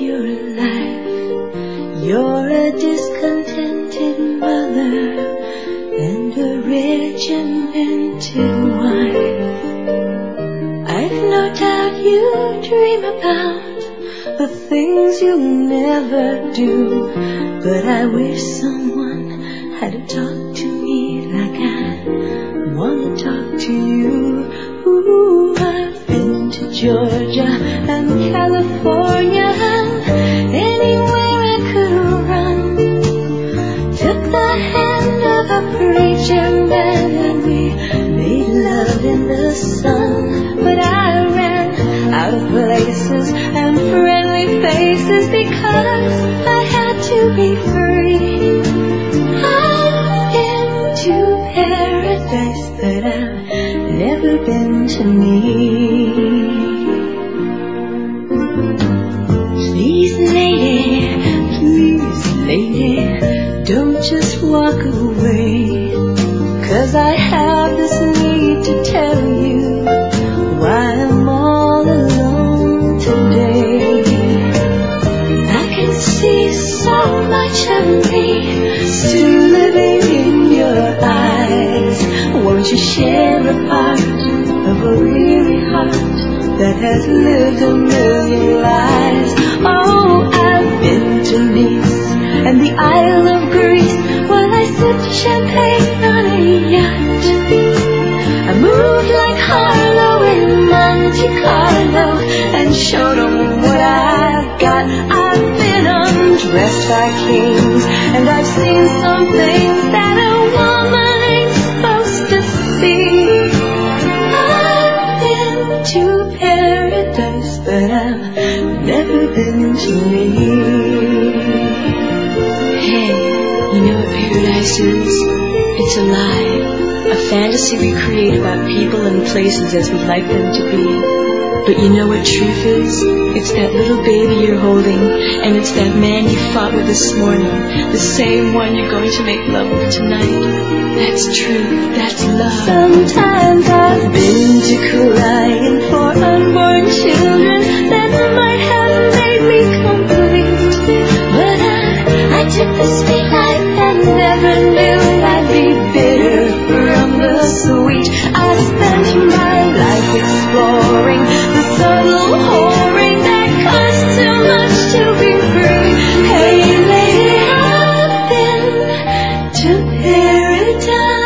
your life. You're a discontented mother and a regimented wife. I've no doubt you dream about the things you'll never do, but I wish someone had talked to me like I want to talk to you. Ooh, I've been to Georgia and California and anywhere I could run. Took the hand of a preacher man and we made love in the sun. But I ran out of places and friendly faces because I had to be free. I've been to paradise, but I've never been to me. Please lady, don't just walk away, 'cause I have this need to tell you why I'm all alone today. I can see so much of me still living in your eyes. Won't you share a part of a weary heart that has lived a million lives? Oh, I've been to Nice and the Isle of Greece while I sipped champagne on a yacht. I moved like Harlow in Monte Carlo and showed them what I've got. I've been undressed by kings and I've seen some things that a woman ain't supposed to see. I've been to paradise, but I've never been to me. Hey, you know what paradise is? It's a lie, a fantasy we create about people and places as we'd like them to be. But you know what truth is? It's that little baby you're holding, and it's that man you fought with this morning, the same one you're going to make love with tonight. That's truth, that's love. Sometimes I've been to crying for unborn children that might have made me complete. But I took the sweet life and never knew I'd be bitter from the sweet. I spent my life exploring the subtle whoring that costs too much to be free. Hey lady, I've been to paradise.